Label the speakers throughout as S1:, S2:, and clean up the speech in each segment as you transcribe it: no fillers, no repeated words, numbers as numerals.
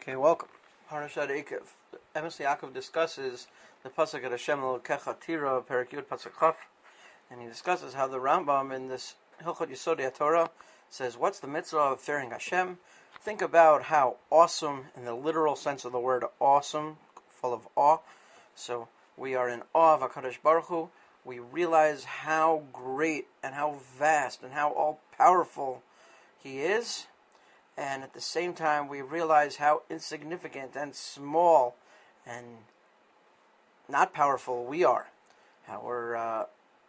S1: Okay, welcome. Parashat Ekev. Emes Yaakov discusses the pasuk at Hashem Elokecha Tira, Perek Yud pasuk Chaf, and he discusses how the Rambam in this Hilchot Yesodei Torah says, "What's the mitzvah of fearing Hashem?" Think about how awesome, in the literal sense of the word awesome, full of awe. So we are in awe of HaKadosh Baruch Hu. We realize how great and how vast and how all-powerful He is. And at the same time, we realize how insignificant and small and not powerful we are. How we're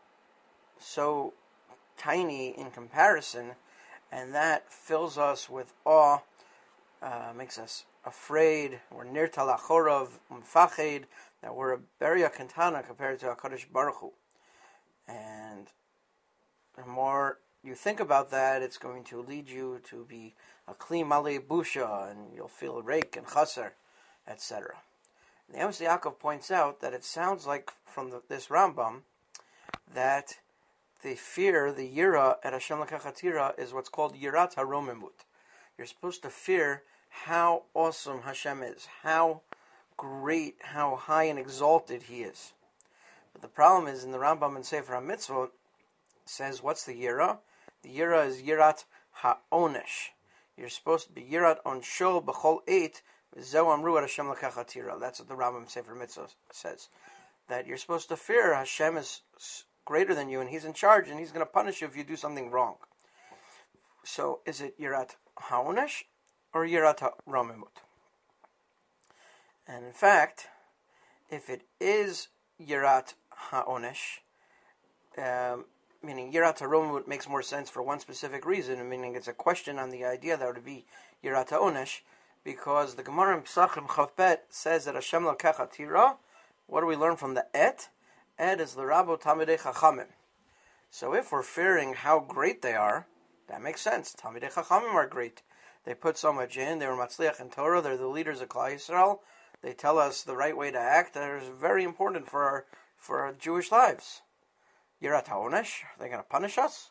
S1: so tiny in comparison, and that fills us with awe, makes us afraid. We're near talachorov, mfached, that we're a beria kantana compared to HaKadosh Baruch Hu. And the more you think about that, it's going to lead you to be a kli malei busha, and you'll feel reik and chaser, etc. The Emes Yaakov points out that it sounds like from this Rambam that the fear, the yira at Hashem Elokecha Tira is what's called yirat haromimut. You're supposed to fear how awesome Hashem is, how great, how high and exalted He is. But the problem is, in the Rambam and Sefer HaMitzvot says, what's the yira? The yira is yirat ha'onesh. You're supposed to be yirat onsho b'chol eit zeu amru at Hashem Elokecha Tira. That's what the Rambam Sefer Mitzvah says. That you're supposed to fear Hashem is greater than you, and He's in charge, and He's going to punish you if you do something wrong. So, is it yirat ha'onesh or yirat ha'romimut? And in fact, if it is yirat ha'onesh, meaning yirat haromimut makes more sense for one specific reason, meaning it's a question on the idea that would be yirat ha'onesh, because the Gemara in Pesachim Chav Bet says that Hashem Elokecha Tira. What do we learn from the et? Et is l'rabo Talmidei Chachamim. So if we're fearing how great they are, that makes sense. Talmidei Chachamim are great. They put so much in. They were matzliach in Torah. They're the leaders of Klal Yisrael. They tell us the right way to act. That is very important for our Jewish lives. Yirat ha'onesh, are they going to punish us?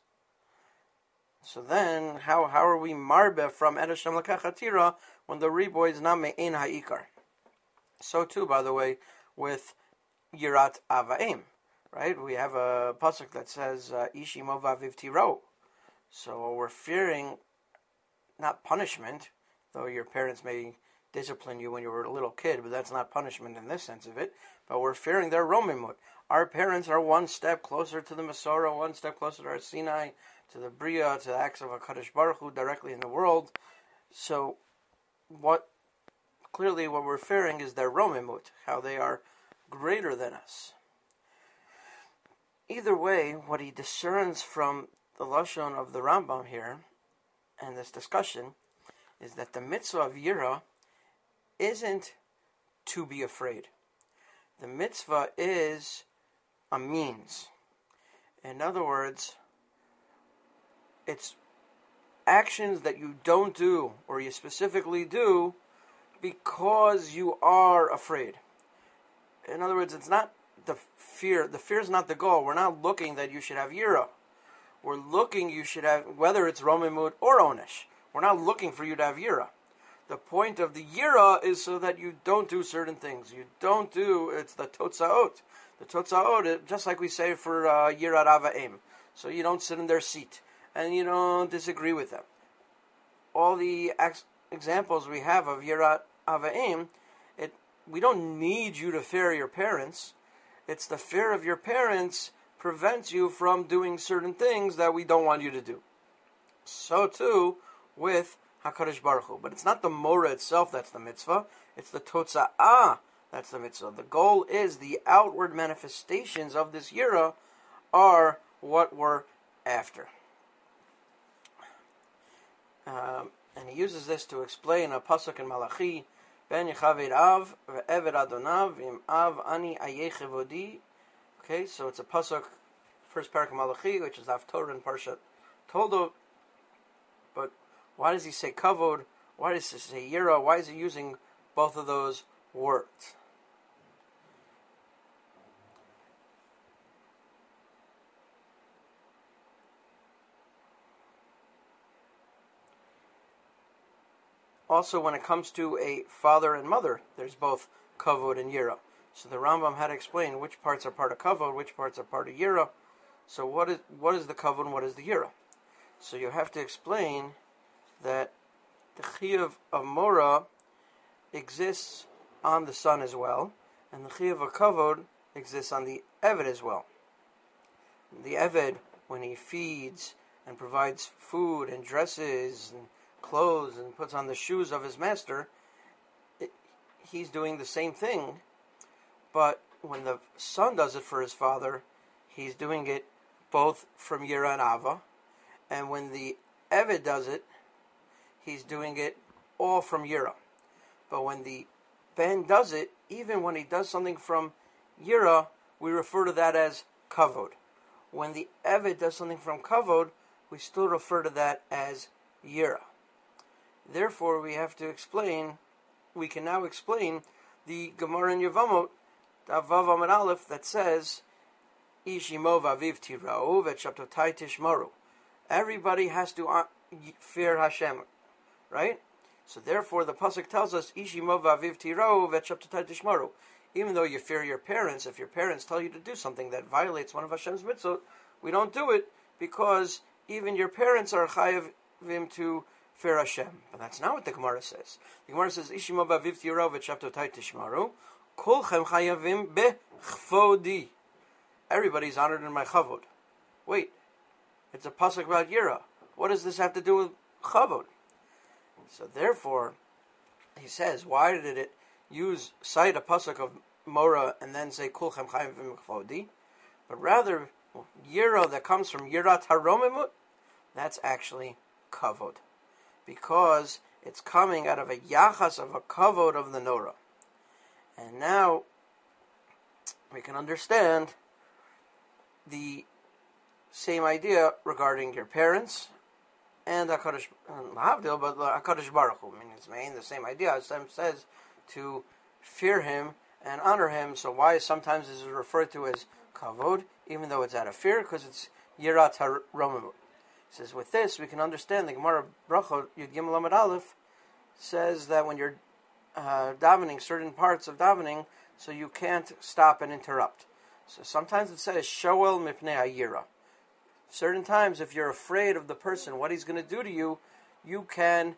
S1: So then, how are we marbe from Et Hashem Elokecha Tira when the riboy is not me'ein ha'ikar? So too, by the way, with Yirat Avaim, right? We have a pasuk that says Ish imo v'aviv tiro. So we're fearing not punishment, though your parents may discipline you when you were a little kid, but that's not punishment in this sense of it. But we're fearing their romimut. Our parents are one step closer to the Masorah, one step closer to our Sinai, to the Bria, to the acts of HaKadosh Baruch Hu directly in the world. So clearly what we're fearing is their romimut, how they are greater than us. Either way, what he discerns from the lashon of the Rambam here and this discussion is that the mitzvah of yira isn't to be afraid. The mitzvah is a means. In other words, it's actions that you don't do or you specifically do because you are afraid. In other words, it's not the fear. The fear is not the goal. We're not looking that you should have yira. We're looking you should have, whether it's romimut or onesh. We're not looking for you to have yira. The point of the yira is so that you don't do certain things. You don't do, it's the totzaot. The totzaot, just like we say for yirat avaim. So you don't sit in their seat and you don't disagree with them. All the examples we have of yirat avaim, we don't need you to fear your parents. It's the fear of your parents prevents you from doing certain things that we don't want you to do. So too with HaKadosh Baruch Hu. But it's not the Morah itself that's the mitzvah. It's the Totza'ah that's the mitzvah. The goal is the outward manifestations of this yira are what we're after. And he uses this to explain a pasuk in Malachi, Ben Yechaved Av ve'Eved Adonav im Av ani ayeh chevodi. Okay, so it's a pasuk, first parak of Malachi, which is Haftorah in Parshat Toldot. But why does he say kavod? Why does he say yira? Why is he using both of those words? also when it comes to a father and mother, there's both kavod and yira. So the Rambam had to explain which parts are part of kavod, which parts are part of yira. So what is the kavod and what is the yira? So you have to explain that the chiyuv of mora exists on the son as well, and the chiyuv of kavod exists on the eved as well. The eved, when he feeds and provides food and dresses and clothes and puts on the shoes of his master, he's doing the same thing. But when the son does it for his father, he's doing it both from Yira and Ava. And when the Eved does it, he's doing it all from Yira. But when the Ben does it, even when he does something from Yira, we refer to that as Kavod. When the Eved does something from Kavod, we still refer to that as Yira. Therefore, we can now explain the Gemara in Yevamot, Vav Amud Aleph, that says, Ishimo v'aviv tira'u v'shaptotai tishmaru. Everybody has to fear Hashem, right? So therefore, the pasuk tells us, Ishimo v'aviv tira'u v'shaptotai tishmaru. Even though you fear your parents, if your parents tell you to do something that violates one of Hashem's mitzvot, we don't do it because even your parents are chayavim to fear Hashem. But that's not what the Gemara says. The Gemara says, Ishimo v'aviv tira'u v'shaptotai tishmaru. Kulchem chayavim bechvodi. Everybody's honored in my chavod. Wait, it's a pasuk about Yira. What does this have to do with chavod? So therefore, he says, why did it cite a pasuk of Mora and then say Kulchem chayavim bechvodi? But rather, Yira that comes from Yirat haromimut, that's actually kavod, because it's coming out of a yachas of a kavod of the Norah. And now we can understand the same idea regarding your parents and HaKadosh Lahavdil, but HaKadosh Baruch Hu. I mean, it's the same idea. Hashem says to fear Him and honor Him. So why sometimes is it referred to as kavod, even though it's out of fear? Because it's yirat haromimut. He says with this we can understand the Gemara Brachot Yud Gimel Amud Aleph says that when you're davening, certain parts of davening, so you can't stop and interrupt. So sometimes it says shoel mipnei hayira. Certain times, if you're afraid of the person, what he's going to do to you, you can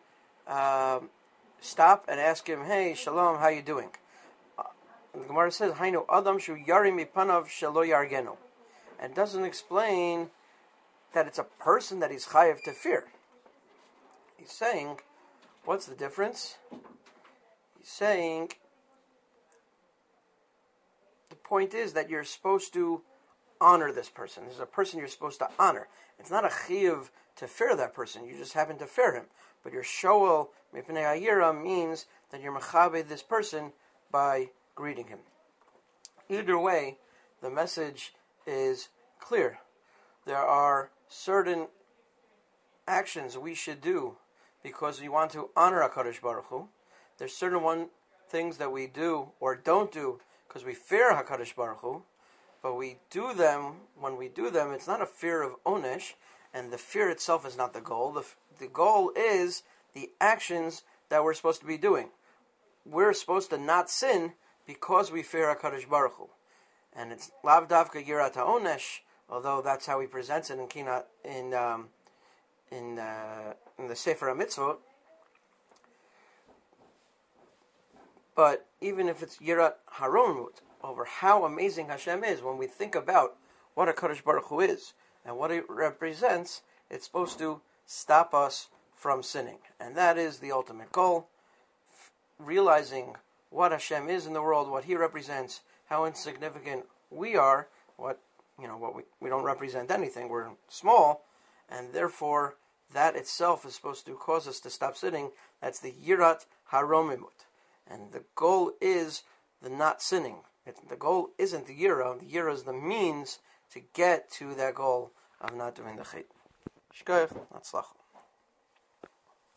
S1: stop and ask him, "Hey, shalom, how you doing?" And the Gemara says, "Hainu adam shu yari mipanav shelo yargenu," and doesn't explain that it's a person that he's chayav to fear. He's saying, what's the difference? He's saying the point is that you're supposed to honor this person. This is a person you're supposed to honor. It's not a chiyuv to fear that person. You just happen to fear him. But your shoel mipnei hayira means that you're mechabe this person by greeting him. Either way, the message is clear. There are certain actions we should do because we want to honor HaKadosh Baruch Hu. There's certain things that we do or don't do because we fear HaKadosh Baruch Hu, but we do them, when we do them, it's not a fear of onesh, and the fear itself is not the goal. The goal is the actions that we're supposed to be doing. We're supposed to not sin because we fear HaKadosh Baruch Hu. And it's lav davka yirat ha'onesh, although that's how he presents it in the Sefer HaMitzvot. But even if it's yirat haromimut, over how amazing Hashem is, when we think about what HaKadosh Baruch Hu is and what it represents, it's supposed to stop us from sinning. And that is the ultimate goal. Realizing what Hashem is in the world, what He represents, how insignificant we are, we don't represent anything, we're small, and therefore that itself is supposed to cause us to stop sinning. That's the yirat haromimut. And the goal is the not sinning. The goal isn't the yira. The yira is the means to get to that goal of not doing the chait. Shkoyach, Hatzlacha.